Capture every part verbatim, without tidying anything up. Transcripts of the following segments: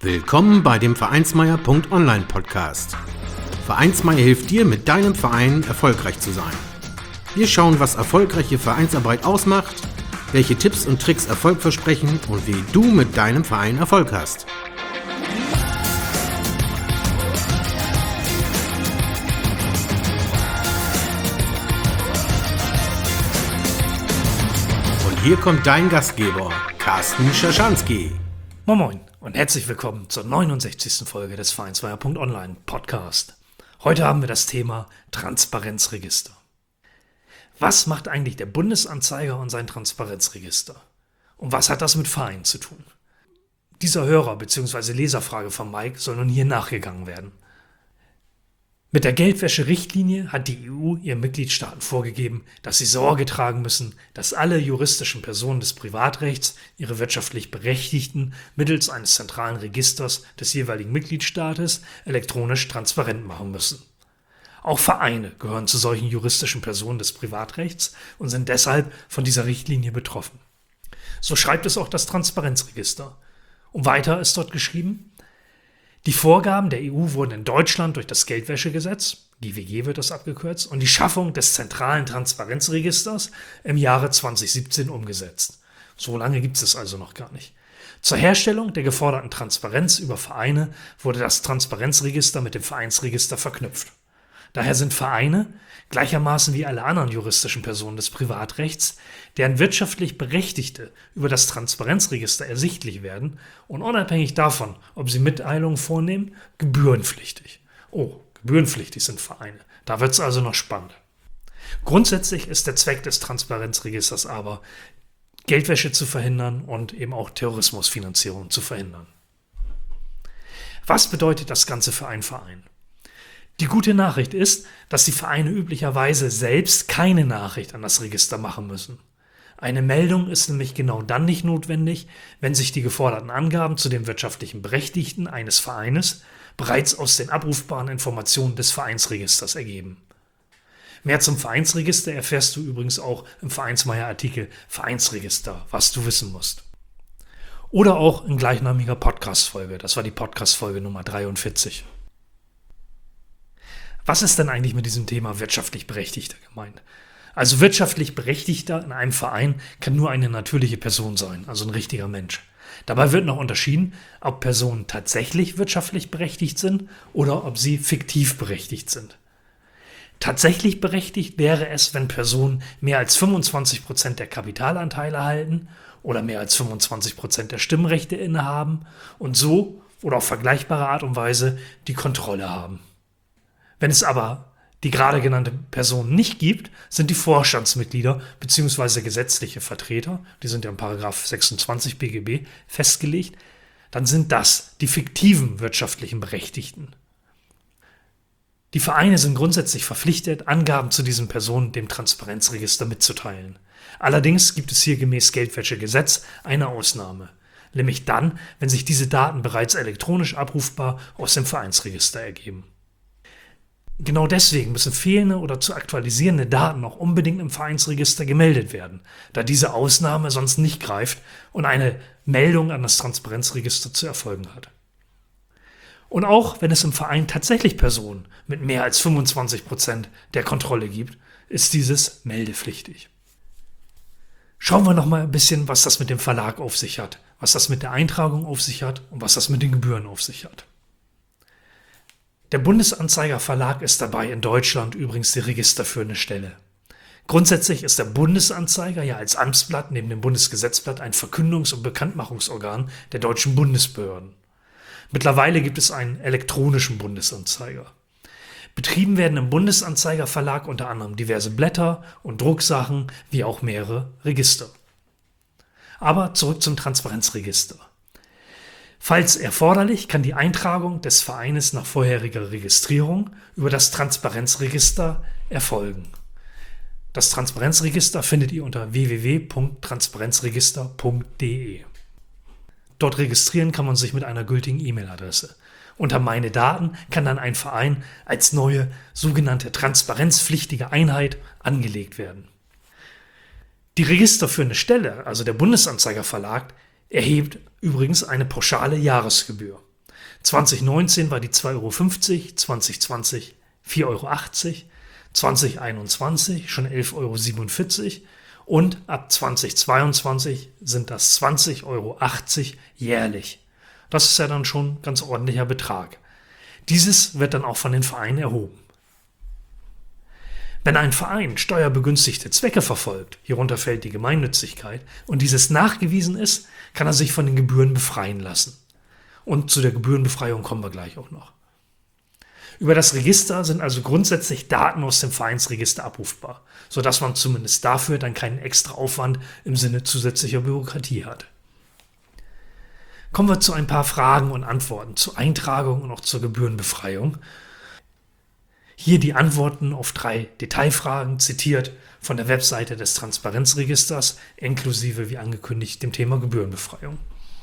Willkommen bei dem Vereinsmeier.online Podcast. Vereinsmeier hilft dir, mit deinem Verein erfolgreich zu sein. Wir schauen, was erfolgreiche Vereinsarbeit ausmacht, welche Tipps und Tricks Erfolg versprechen und wie du mit deinem Verein Erfolg hast. Und hier kommt dein Gastgeber, Carsten Schaschanski. Moin Moin und herzlich willkommen zur neunundsechzigsten Folge des Vereinsmeier.online Podcast. Heute haben wir das Thema Transparenzregister. Was macht eigentlich der Bundesanzeiger und sein Transparenzregister? Und was hat das mit Vereinen zu tun? Dieser Hörer- bzw. Leserfrage von Mike soll nun hier nachgegangen werden. Mit der Geldwäsche-Richtlinie hat die E U ihren Mitgliedstaaten vorgegeben, dass sie Sorge tragen müssen, dass alle juristischen Personen des Privatrechts ihre wirtschaftlich Berechtigten mittels eines zentralen Registers des jeweiligen Mitgliedstaates elektronisch transparent machen müssen. Auch Vereine gehören zu solchen juristischen Personen des Privatrechts und sind deshalb von dieser Richtlinie betroffen. So schreibt es auch das Transparenzregister. Und weiter ist dort geschrieben: Die Vorgaben der E U wurden in Deutschland durch das Geldwäschegesetz, G W G wird das abgekürzt, und die Schaffung des zentralen Transparenzregisters im Jahre zwanzig siebzehn umgesetzt. So lange gibt es es also noch gar nicht. Zur Herstellung der geforderten Transparenz über Vereine wurde das Transparenzregister mit dem Vereinsregister verknüpft. Daher sind Vereine, gleichermaßen wie alle anderen juristischen Personen des Privatrechts, deren wirtschaftlich Berechtigte über das Transparenzregister ersichtlich werden und unabhängig davon, ob sie Mitteilungen vornehmen, gebührenpflichtig. Oh, gebührenpflichtig sind Vereine. Da wird es also noch spannend. Grundsätzlich ist der Zweck des Transparenzregisters aber, Geldwäsche zu verhindern und eben auch Terrorismusfinanzierung zu verhindern. Was bedeutet das Ganze für einen Verein? Die gute Nachricht ist, dass die Vereine üblicherweise selbst keine Nachricht an das Register machen müssen. Eine Meldung ist nämlich genau dann nicht notwendig, wenn sich die geforderten Angaben zu den wirtschaftlichen Berechtigten eines Vereines bereits aus den abrufbaren Informationen des Vereinsregisters ergeben. Mehr zum Vereinsregister erfährst du übrigens auch im Vereinsmeier-Artikel Vereinsregister, was du wissen musst. Oder auch in gleichnamiger Podcast-Folge, das war die Podcast-Folge Nummer dreiundvierzig. Was ist denn eigentlich mit diesem Thema wirtschaftlich Berechtigter gemeint? Also wirtschaftlich Berechtigter in einem Verein kann nur eine natürliche Person sein, also ein richtiger Mensch. Dabei wird noch unterschieden, ob Personen tatsächlich wirtschaftlich berechtigt sind oder ob sie fiktiv berechtigt sind. Tatsächlich berechtigt wäre es, wenn Personen mehr als fünfundzwanzig Prozent der Kapitalanteile halten oder mehr als fünfundzwanzig Prozent der Stimmrechte innehaben und so oder auf vergleichbare Art und Weise die Kontrolle haben. Wenn es aber die gerade genannte Person nicht gibt, sind die Vorstandsmitglieder bzw. gesetzliche Vertreter, die sind ja in Paragraph sechsundzwanzig B G B festgelegt, dann sind das die fiktiven wirtschaftlichen Berechtigten. Die Vereine sind grundsätzlich verpflichtet, Angaben zu diesen Personen dem Transparenzregister mitzuteilen. Allerdings gibt es hier gemäß Geldwäschegesetz eine Ausnahme, nämlich dann, wenn sich diese Daten bereits elektronisch abrufbar aus dem Vereinsregister ergeben. Genau deswegen müssen fehlende oder zu aktualisierende Daten auch unbedingt im Vereinsregister gemeldet werden, da diese Ausnahme sonst nicht greift und eine Meldung an das Transparenzregister zu erfolgen hat. Und auch wenn es im Verein tatsächlich Personen mit mehr als fünfundzwanzig Prozent der Kontrolle gibt, ist dieses meldepflichtig. Schauen wir noch mal ein bisschen, was das mit dem Verlag auf sich hat, was das mit der Eintragung auf sich hat und was das mit den Gebühren auf sich hat. Der Bundesanzeiger Verlag ist dabei in Deutschland übrigens die registerführende Stelle. Grundsätzlich ist der Bundesanzeiger ja als Amtsblatt neben dem Bundesgesetzblatt ein Verkündungs- und Bekanntmachungsorgan der deutschen Bundesbehörden. Mittlerweile gibt es einen elektronischen Bundesanzeiger. Betrieben werden im Bundesanzeiger Verlag unter anderem diverse Blätter und Drucksachen, wie auch mehrere Register. Aber zurück zum Transparenzregister. Falls erforderlich, kann die Eintragung des Vereines nach vorheriger Registrierung über das Transparenzregister erfolgen. Das Transparenzregister findet ihr unter w w w punkt transparenzregister punkt d e. Dort registrieren kann man sich mit einer gültigen E-Mail-Adresse. Unter Meine Daten kann dann ein Verein als neue sogenannte transparenzpflichtige Einheit angelegt werden. Die registerführende Stelle, also der Bundesanzeiger Verlag, erhebt übrigens eine pauschale Jahresgebühr. zwanzig neunzehn war die zwei Euro fünfzig, zwanzig zwanzig vier Euro achtzig, zwanzig einundzwanzig schon elf Euro siebenundvierzig und ab zwanzig zweiundzwanzig sind das zwanzig Euro achtzig jährlich. Das ist ja dann schon ein ganz ordentlicher Betrag. Dieses wird dann auch von den Vereinen erhoben. Wenn ein Verein steuerbegünstigte Zwecke verfolgt, hierunter fällt die Gemeinnützigkeit, und dieses nachgewiesen ist, kann er sich von den Gebühren befreien lassen. Und zu der Gebührenbefreiung kommen wir gleich auch noch. Über das Register sind also grundsätzlich Daten aus dem Vereinsregister abrufbar, sodass man zumindest dafür dann keinen extra Aufwand im Sinne zusätzlicher Bürokratie hat. Kommen wir zu ein paar Fragen und Antworten zur Eintragung und auch zur Gebührenbefreiung. Hier die Antworten auf drei Detailfragen, zitiert von der Webseite des Transparenzregisters, inklusive, wie angekündigt, dem Thema Gebührenbefreiung.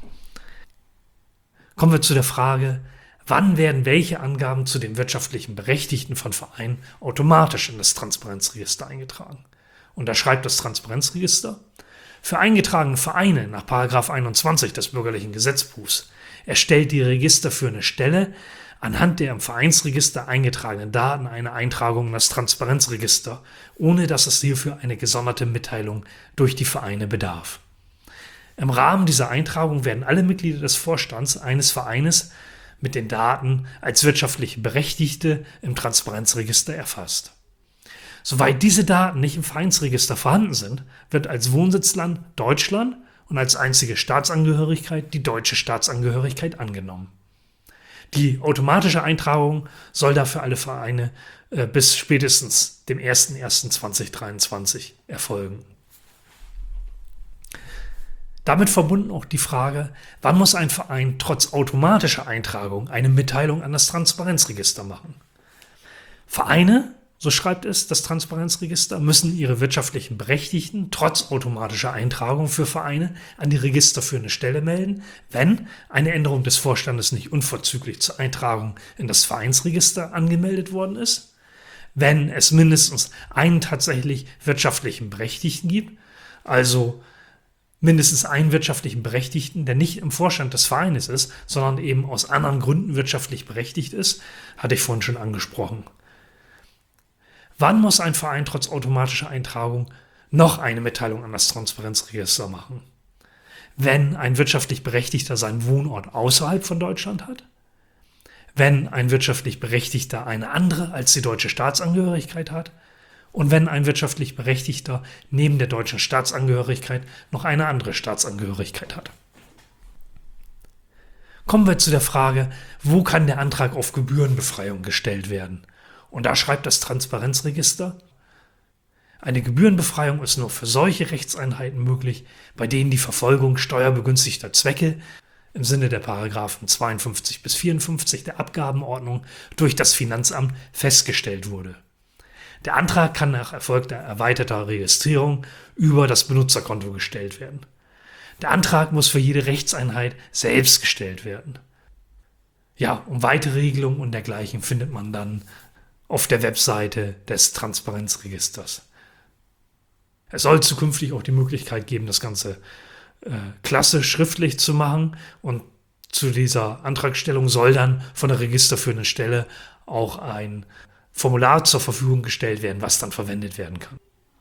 Kommen wir zu der Frage, wann werden welche Angaben zu den wirtschaftlichen Berechtigten von Vereinen automatisch in das Transparenzregister eingetragen? Und da schreibt das Transparenzregister: Für eingetragene Vereine nach Paragraph einundzwanzig des Bürgerlichen Gesetzbuchs erstellt die registerführende Stelle anhand der im Vereinsregister eingetragenen Daten eine Eintragung in das Transparenzregister, ohne dass es hierfür eine gesonderte Mitteilung durch die Vereine bedarf. Im Rahmen dieser Eintragung werden alle Mitglieder des Vorstands eines Vereines mit den Daten als wirtschaftliche Berechtigte im Transparenzregister erfasst. Soweit diese Daten nicht im Vereinsregister vorhanden sind, wird als Wohnsitzland Deutschland und als einzige Staatsangehörigkeit die deutsche Staatsangehörigkeit angenommen. Die automatische Eintragung soll dafür alle Vereine äh, bis spätestens dem erster erster zweitausenddreiundzwanzig erfolgen. Damit verbunden auch die Frage, wann muss ein Verein trotz automatischer Eintragung eine Mitteilung an das Transparenzregister machen? Vereine, so schreibt es das Transparenzregister, müssen ihre wirtschaftlichen Berechtigten trotz automatischer Eintragung für Vereine an die registerführende Stelle melden, wenn eine Änderung des Vorstandes nicht unverzüglich zur Eintragung in das Vereinsregister angemeldet worden ist, wenn es mindestens einen tatsächlich wirtschaftlichen Berechtigten gibt, also mindestens einen wirtschaftlichen Berechtigten, der nicht im Vorstand des Vereines ist, sondern eben aus anderen Gründen wirtschaftlich berechtigt ist, hatte ich vorhin schon angesprochen. Wann muss ein Verein trotz automatischer Eintragung noch eine Mitteilung an das Transparenzregister machen? Wenn ein wirtschaftlich Berechtigter seinen Wohnort außerhalb von Deutschland hat? Wenn ein wirtschaftlich Berechtigter eine andere als die deutsche Staatsangehörigkeit hat? Und wenn ein wirtschaftlich Berechtigter neben der deutschen Staatsangehörigkeit noch eine andere Staatsangehörigkeit hat? Kommen wir zu der Frage, wo kann der Antrag auf Gebührenbefreiung gestellt werden? Und da schreibt das Transparenzregister: Eine Gebührenbefreiung ist nur für solche Rechtseinheiten möglich, bei denen die Verfolgung steuerbegünstigter Zwecke im Sinne der Paragraphen zweiundfünfzig bis vierundfünfzig der Abgabenordnung durch das Finanzamt festgestellt wurde. Der Antrag kann nach erfolgter erweiterter Registrierung über das Benutzerkonto gestellt werden. Der Antrag muss für jede Rechtseinheit selbst gestellt werden. Ja, und weitere Regelungen und dergleichen findet man dann auf der Webseite des Transparenzregisters. Es soll zukünftig auch die Möglichkeit geben, das Ganze äh, klassisch schriftlich zu machen, und zu dieser Antragstellung soll dann von der registerführenden Stelle auch ein Formular zur Verfügung gestellt werden, was dann verwendet werden kann.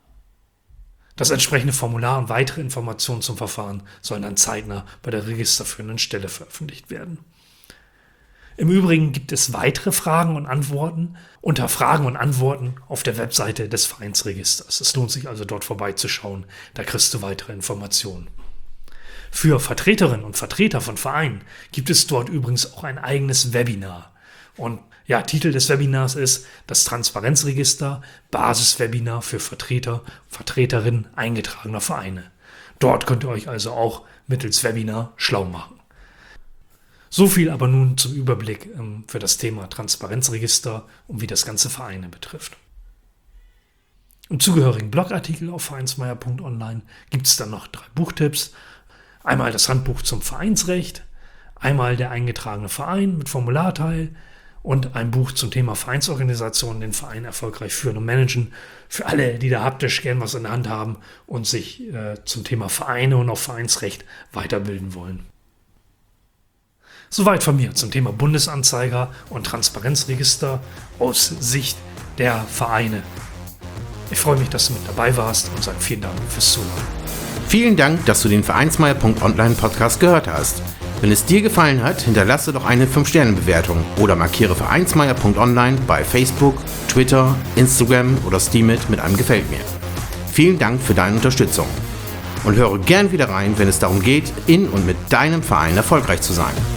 Das entsprechende Formular und weitere Informationen zum Verfahren sollen dann zeitnah bei der registerführenden Stelle veröffentlicht werden. Im Übrigen gibt es weitere Fragen und Antworten unter Fragen und Antworten auf der Webseite des Vereinsregisters. Es lohnt sich also dort vorbeizuschauen, da kriegst du weitere Informationen. Für Vertreterinnen und Vertreter von Vereinen gibt es dort übrigens auch ein eigenes Webinar. Und ja, Titel des Webinars ist das Transparenzregister, Basiswebinar für Vertreter, Vertreterinnen eingetragener Vereine. Dort könnt ihr euch also auch mittels Webinar schlau machen. So viel aber nun zum Überblick ähm, für das Thema Transparenzregister und wie das ganze Vereine betrifft. Im zugehörigen Blogartikel auf vereinsmeier punkt online gibt es dann noch drei Buchtipps. Einmal das Handbuch zum Vereinsrecht, einmal der eingetragene Verein mit Formularteil und ein Buch zum Thema Vereinsorganisation, den Verein erfolgreich führen und managen, für alle, die da haptisch gern was in der Hand haben und sich äh, zum Thema Vereine und auch Vereinsrecht weiterbilden wollen. Soweit von mir zum Thema Bundesanzeiger und Transparenzregister aus Sicht der Vereine. Ich freue mich, dass du mit dabei warst und sage vielen Dank fürs Zuhören. Vielen Dank, dass du den Vereinsmeier Punkt online Podcast gehört hast. Wenn es dir gefallen hat, hinterlasse doch eine fünf Sterne Bewertung oder markiere Vereinsmeier Punkt online bei Facebook, Twitter, Instagram oder Steemit mit einem Gefällt mir. Vielen Dank für deine Unterstützung und höre gern wieder rein, wenn es darum geht, in und mit deinem Verein erfolgreich zu sein.